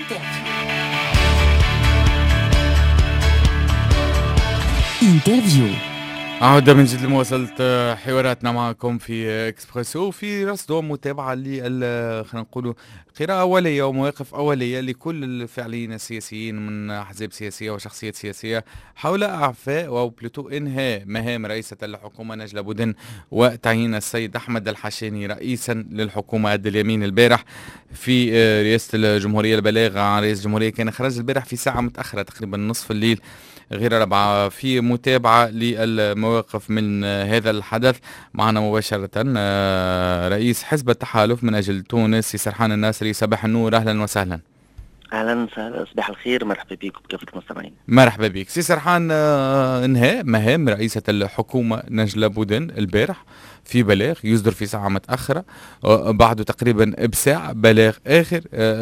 انترفيو. عودة من جديد لمواصلة حواراتنا معكم في اكسبريسو في رصد ومتابعة خلينا نقولوا قراءة أولية ومواقف أولية لكل الفاعلين السياسيين من أحزاب سياسية وشخصيات سياسية حول إعفاء أو بلوتو إنهاء مهام رئيسة الحكومة نجلة بودن وتعيين السيد أحمد الحشاني رئيسا للحكومة قد اليمين البارح في رئاسة الجمهورية. البلاغ عن رئيس الجمهورية كان خرج البارح في ساعة متأخرة تقريبا نصف الليل غير ربعة. في متابعة للمواقف من هذا الحدث معنا مباشرة رئيس حزب التحالف من أجل تونس سرحان الناصري. صباح النور، أهلا وسهلا. اهلا وسهلا، صباح الخير، مرحبا بك وبكافة المستمعين. مرحبا بك سي سرحان. انهاء مهام رئيسة الحكومة نجلة بودن البارح في بلاغ يصدر في ساعة متأخرة بعده تقريبا بساعة بلاغ آخر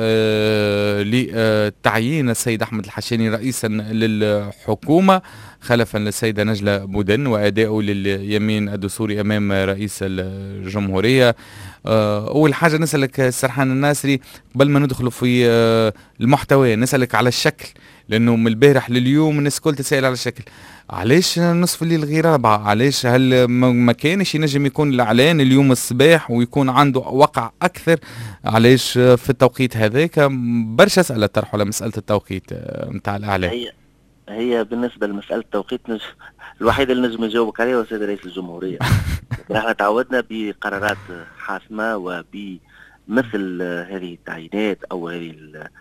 لتعيين السيد أحمد الحشاني رئيسا للحكومة خلفا للسيدة نجلة بودن وأداؤه لليمين الدستوري أمام رئيس الجمهورية. أول حاجة نسألك سرحان الناصري قبل ما ندخل في المحتوى، نسألك على الشكل، لأنه من البارح لليوم الناس كل تسأل على الشكل. علاش نصف الليل غير ربعة؟ علاش هل ما كانش ينجم يكون الإعلان اليوم الصباح ويكون عنده وقع أكثر؟ علاش في التوقيت هذاك؟ برشا أسئلة طرح على مسألة التوقيت متاع الإعلان. هي بالنسبة لمسألة التوقيت الوحيد اللي نجم يجاوبك عليه هو السيد رئيس الجمهورية. نحن تعودنا بقرارات حاسمة وبمثل هذه التعيينات أو هذه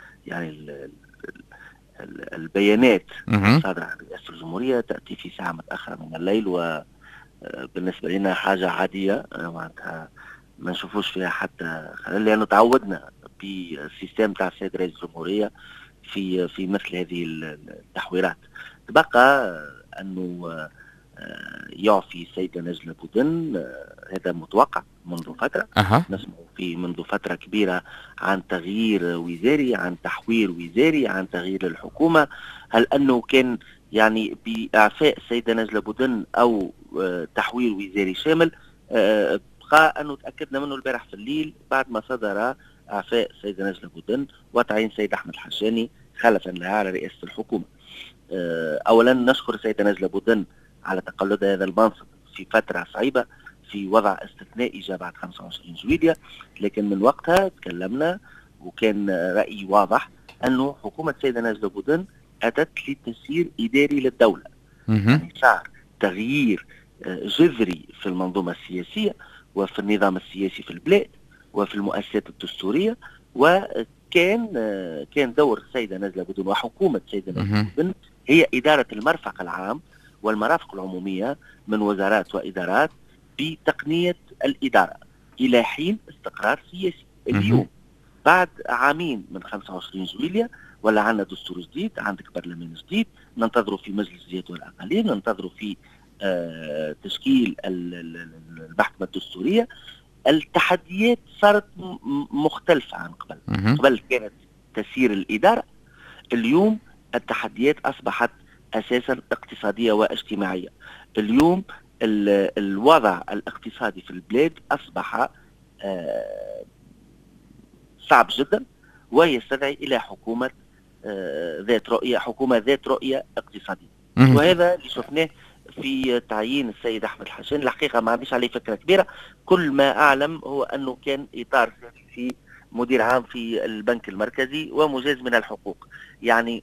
البيانات الصادرة عن رئاسة الجمهورية تأتي في ساعة متأخرة من الليل، وبالنسبة لنا حاجة عادية معناتها ما نشوفوش فيها حتى خلل، لأنه تعودنا بالسيستم تاع السيد رئيس الجمهورية في مثل هذه التحويرات. تبقى أنه يعفي السيدة نجلة بودن، هذا متوقع منذ فترة. نسمع منذ فترة كبيرة عن تغيير وزاري، عن تحوير وزاري، عن تغيير الحكومة. هل أنه كان يعني بإعفاء السيدة نجلة بودن أو تحوير وزاري شامل؟ بقى أنه تأكدنا منه البارح في الليل بعد ما صدر إعفاء السيدة نجلة بودن وتعيين السيد أحمد الحشاني خلفا لها على رئاسة الحكومة. أولا نشكر السيدة نجلة بودن على تقلد هذا المنصب في فترة صعيبة، في وضع استثنائي جاء بعد 25 جويلية، لكن من وقتها تكلمنا وكان رأيي واضح أنه حكومة السيدة نجلة بودن أتت لتسيير إداري للدولة، يعني صار تغيير جذري في المنظومة السياسية وفي النظام السياسي في البلاد وفي المؤسسات الدستورية. كان دور السيدة نجلة بودن وحكومة السيدة نجلة بودن هي إدارة المرفق العام والمرافق العمومية من وزارات وإدارات بتقنية الإدارة إلى حين استقرار سياسي. اليوم بعد عامين من 25 جويلية ولا عندنا دستور جديد، عندك برلمان جديد، ننتظروا في مجلس الزيادة والأقاليم، ننتظروا في تشكيل المحكمة الدستورية. التحديات صارت مختلفة عن قبل. قبل كانت تسيير الإدارة، اليوم التحديات أصبحت أساسا اقتصادية واجتماعية. اليوم الوضع الاقتصادي في البلاد أصبح صعب جدا ويستدعي إلى حكومة ذات رؤية اقتصادية. وهذا اللي شفناه في تعيين السيد أحمد الحشاني. الحقيقة ما عنديش عليه فكرة كبيرة، كل ما أعلم هو أنه كان إطار في مدير عام في البنك المركزي ومجاز من الحقوق. يعني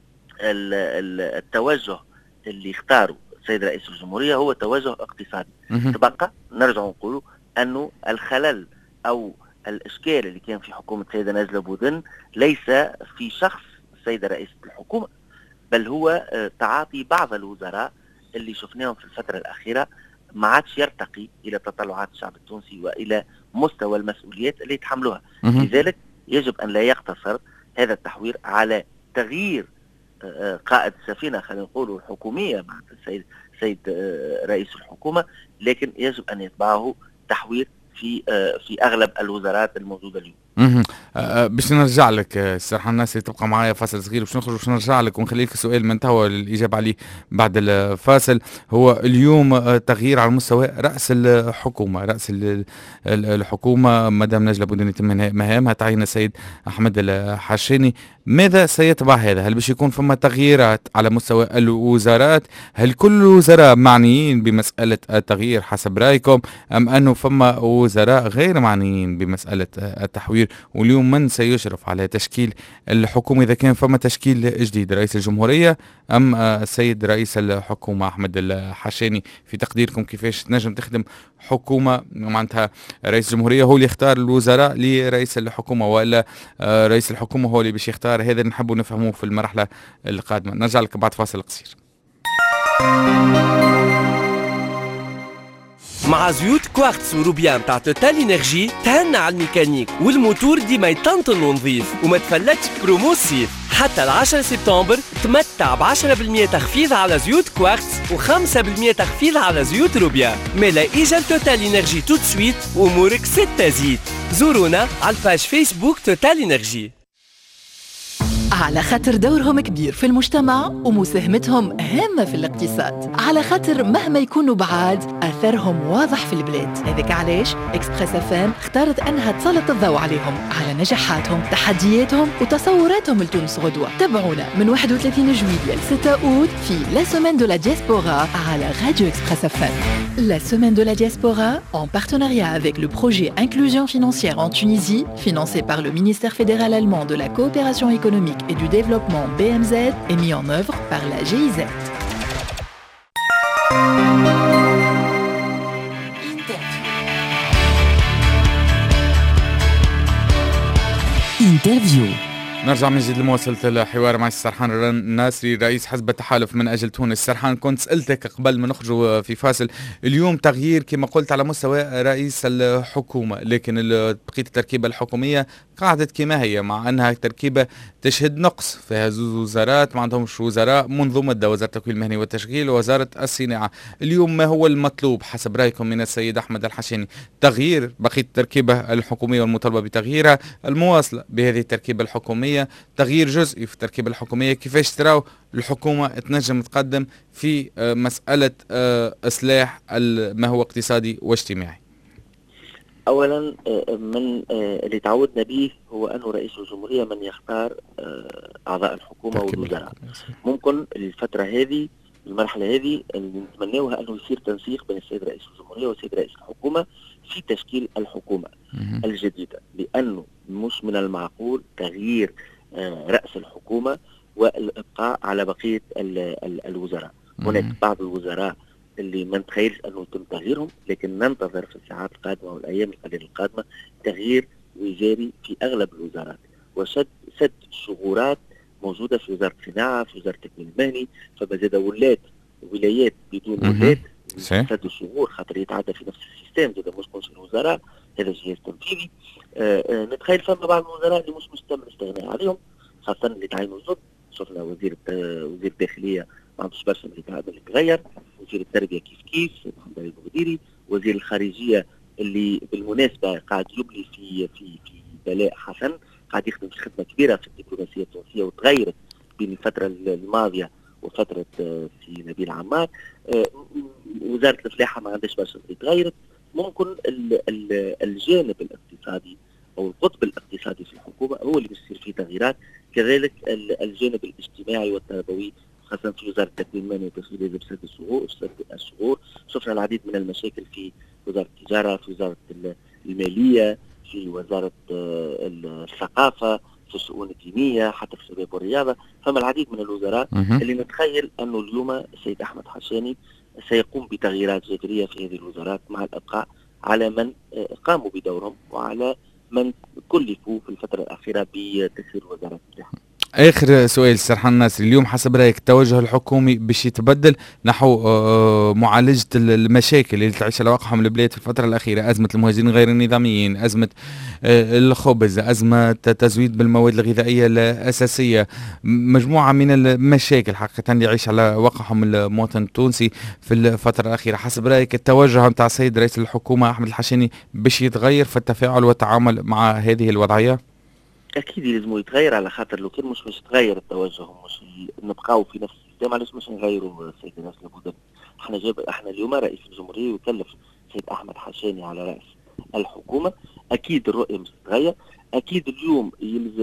التوجه اللي اختاره السيد رئيس الجمهورية هو توجه اقتصادي. تبقى نرجع نقول أنه الخلل أو الإشكال اللي كان في حكومة السيدة نجلة بودن ليس في شخص السيدة رئيسة الحكومة، بل هو تعاطي بعض الوزراء اللي شفناهم في الفترة الأخيرة ما عادش يرتقي إلى تطلعات الشعب التونسي وإلى مستوى المسؤوليات اللي يتحملوها. لذلك يجب أن لا يقتصر هذا التحوير على تغيير قائد السفينة خلينا نقول الحكومية مع السيد رئيس الحكومة، لكن يجب أن يتبعه تحوير في أغلب الوزارات الموجودة اليوم. باش نرجع لك سرحان الناصري، تبقى معايا فاصل صغير باش نخرج باش نرجع لك ونخليك السؤال من توا للإجابة عليه بعد الفاصل. هو اليوم تغيير على مستوى رأس الحكومة مدام نجلة بودن يتم مهامها، تعيين السيد أحمد الحشاني. ماذا سيتبع هذا؟ هل باش يكون فما تغييرات على مستوى الوزارات؟ هل كل الوزراء معنيين بمسألة التغيير حسب رأيكم، أم أنه فما وزراء غير معنيين بمسألة التحوير؟ واليوم من سيشرف على تشكيل الحكومة إذا كان فما تشكيل جديد؟ رئيس الجمهورية أم السيد رئيس الحكومة أحمد الحشاني؟ في تقديركم كيفاش تنجم تخدم حكومة معناتها رئيس الجمهورية هو اللي يختار الوزراء لرئيس الحكومة، ولا رئيس الحكومة هو اللي باش يختار؟ هذا نحب نفهموه في المرحلة القادمة. نرجع لك بعد فاصل قصير. مع زيوت كوارتز وروبيان تاع توتال انرجي تهنى على الميكانيك والموتور ديما يطنطن ونظيف وما تفلتش برومو الصيف. حتى 10 سبتمبر تمتع ب 10% تخفيض على زيوت كوارتز و5% تخفيض على زيوت روبيان. ملا اجل توتال انرجي توت سويت وامورك 6 زيت. زورونا على الباج فيسبوك توتال انرجي. على خاطر دورهم كبير في المجتمع ومساهمتهم هامة في الاقتصاد، على خاطر مهما يكونوا بعاد أثرهم واضح في البلاد. هذاك علاش إكسبريس FM اختارت أنها تسلط الضوء عليهم، على نجاحاتهم، تحدياتهم وتصوراتهم لتونس غدوة. تابعونا من 31 جويلية ل 6 أوت في لا سومين دو لا دياسبورا على راديو إكسبريس FM. La Semaine de la Diaspora, en partenariat avec le projet Inclusion financière en Tunisie, financé par le ministère fédéral allemand de la coopération économique et du développement BMZ, est mis en œuvre par la GIZ. Interview. نرجع من جديد لمواصلة الحوار مع السرحان الناصري رئيس حزب التحالف من أجل تونس. سرحان، كنت سألتك قبل ما نخرجوا في فاصل، اليوم تغيير كما قلت على مستوى رئيس الحكومة، لكن بقية التركيبة الحكومية قاعدة كما هي، مع أنها تركيبة تشهد نقص فيها زوز وزارات ما عندهمش وزراء منذ مدة، وزارة التكوين المهني والتشغيل ووزارة الصناعة. اليوم ما هو المطلوب حسب رأيكم من السيد أحمد الحشاني؟ تغيير بقية التركيبة الحكومية والمطالبة بتغييرها، المواصلة بهذه التركيبة الحكومية، تغيير جزئي في التركيبة الحكومية؟ كيفاش تراو الحكومة تنجم تقدم في مسألة إصلاح ما هو اقتصادي واجتماعي؟ اولا من اللي تعودنا به هو انه رئيس الجمهورية من يختار اعضاء الحكومة والوزراء. ممكن الفترة هذه المرحلة هذه اللي نتمناوها انه يصير تنسيق بين السيد رئيس الجمهورية والسيد رئيس الحكومة في تشكيل الحكومة الجديدة، لانه مش من المعقول تغيير رأس الحكومة والابقاء على بقية الوزراء. هناك بعض الوزراء اللي ما نتخيلش انه يتم تغييرهم، لكن ننتظر في الساعات القادمه والايام القليله القادمه تغيير وزاري في اغلب الوزارات، وسد ثغورات موجوده في وزاره الصناعه، في وزاره التكوين المهني، فبزاد ولايات بدون ولاد سد الثغور خاطر يتعدى في نفس السيستم زاد مش كونش الوزراء، هذا جهاز تنفيذي. نتخيل فما بعض الوزراء اللي مش مستم الاستغناء عليهم، خاصه اللي تعينوا جدد. شفنا وزير الداخليه ما عندوش برشا اللي تغير، وزير التربيه كيف محمد البغديري، وزير الخارجيه اللي بالمناسبه قاعد يبلي في بلاء حسن، قاعد يخدم في خدمه كبيره في الدبلوماسيه التونسيه وتغيرت بين الفتره الماضيه وفتره في نبيل عمار. وزاره الفلاحه ما عندهاش برشا اللي تغيرت. ممكن الجانب الاقتصادي او القطب الاقتصادي في الحكومه هو اللي بيصير فيه تغييرات، كذلك الجانب الاجتماعي والتربوي خاصة في وزارة التكوين المهني والتشغيل بسد الشهور. شفنا العديد من المشاكل في وزارة التجارة، في وزارة المالية، في وزارة الثقافة، في الشؤون الدينية، حتى في الشباب والرياضة. فما العديد من الوزراء اللي نتخيل أنه اليوم السيد أحمد حشاني سيقوم بتغييرات جذرية في هذه الوزارات، مع الإبقاء على من قاموا بدورهم وعلى من كلفوا في الفترة الأخيرة بتسيير الوزارات بتاعهم. آخر سؤال سرحان الناصري، اليوم حسب رأيك التوجه الحكومي باش يتبدل نحو معالجة المشاكل اللي تعيش على واقعهم البلاد في الفترة الأخيرة؟ أزمة المهاجرين غير النظاميين، أزمة الخبز، أزمة تزويد بالمواد الغذائية الأساسية، مجموعة من المشاكل حقيقة اللي يعيش على واقعهم المواطن التونسي في الفترة الأخيرة. حسب رأيك التوجه متاع السيد رئيس الحكومة أحمد الحشاني باش يتغير في التفاعل والتعامل مع هذه الوضعية؟ اكيد لازم يتغير، على خاطر لو كان مش يتغير التوجه ومش نبقاو في نفس السيستم، علاش مش نغيروا السيد الرئيس لابد. احنا اليوم رئيس الجمهوريه وكلف السيد احمد حشاني على راس الحكومه، اكيد الرؤيه مش تتغير. اكيد اليوم يلزم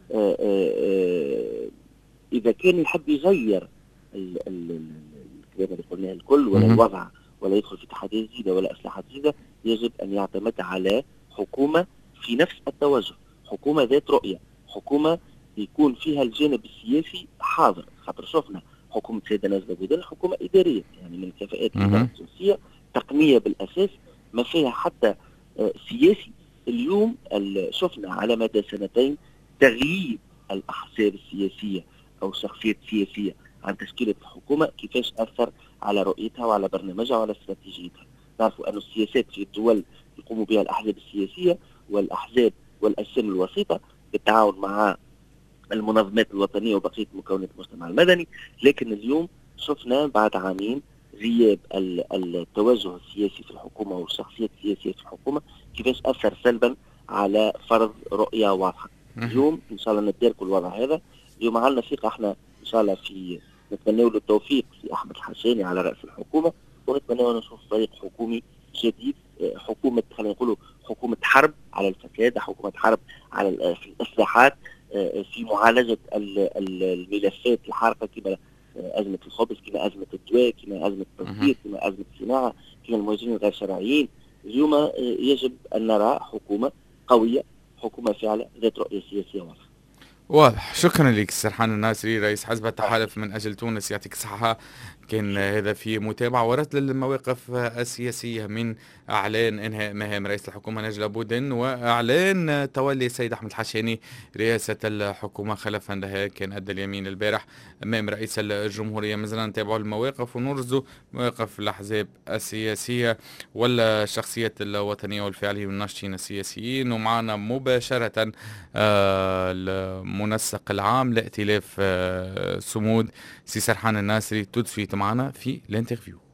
إذا كان يحب يغير الكلام اللي قلناه الكل ولا الوضع ولا يدخل في تحديات جديدة ولا إصلاحات جديدة، يجب أن يعتمد على حكومة في نفس التوجه، حكومة ذات رؤية، حكومة يكون فيها الجانب السياسي حاضر. خاطر شفنا حكومة سيدة نازلة بودن حكومة إدارية، يعني من كفاءات الإدارة السياسية تقنية بالأساس، ما فيها حتى سياسي. اليوم شفنا على مدى سنتين تغيير الأحزاب السياسية أو الشخصيات السياسية عن تشكيلة الحكومة، كيفاش أثر على رؤيتها وعلى برنامجها وعلى استراتيجيتها. نعرفوا أن السياسات في الدول يقوم بها الأحزاب السياسية والأحزاب والأجسام الوسيطة بالتعاون مع المنظمات الوطنية وبقية مكونات المجتمع المدني. لكن اليوم شفنا بعد عامين غياب التوجه السياسي في الحكومة والشخصيات السياسية في الحكومة، كيفاش أثر سلبا على فرض رؤية واضحة. اليوم إن شاء الله نداركوا الوضع هذا. اليوم عندنا ثقة احنا إن شاء الله في نتمنى له التوفيق في أحمد الحشاني على رأس الحكومة، ونتمنى نشوف فريق حكومي جديد، حكومة خلينا نقولوا حكومة حرب على الفساد، حكومة حرب على في الإصلاحات، في معالجة الملفات الحارقة كما أزمة الخبز، كما أزمة الدواء، كما أزمة التصدير، كما أزمة الصناعة، كما المهاجرين الغير شرعيين. اليوم يجب أن نرى حكومة قوية، حكومة فعلا ذات رؤية سياسية واضحة. واضح. شكرا لك سرحان الناصري رئيس حزب التحالف من أجل تونس، يعطيك الصحة. كان هذا في متابعة ورتل المواقف السياسية من إعلان إنهاء مهام رئيس الحكومة نجلة بودن وإعلان تولي السيد أحمد الحشاني رئاسة الحكومة خلفا لها. كان أدى اليمين البارح أمام رئيس الجمهورية. مازلنا نتابعوا المواقف ونرزوا مواقف الأحزاب السياسية والشخصيات الوطنية والفعلية والناشطين السياسيين. ومعنا مباشرة المنسق العام لائتلاف صمود سي سرحان الناصري تدفيت معنا في الانترفيو.